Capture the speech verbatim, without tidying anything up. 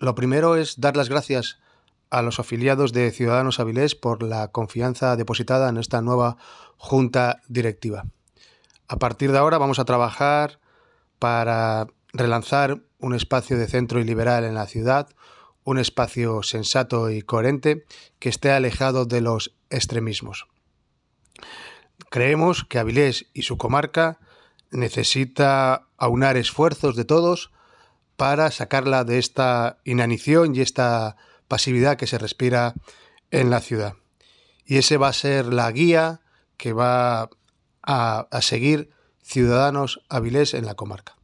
Lo primero es dar las gracias a los afiliados de Ciudadanos Avilés por la confianza depositada en esta nueva junta directiva. A partir de ahora vamos a trabajar para relanzar un espacio de centro y liberal en la ciudad, un espacio sensato y coherente que esté alejado de los extremismos. Creemos que Avilés y su comarca necesita aunar esfuerzos de todos para sacarla de esta inanición y esta pasividad que se respira en la ciudad. Y ese va a ser la guía que va a, a seguir Ciudadanos Avilés en la comarca.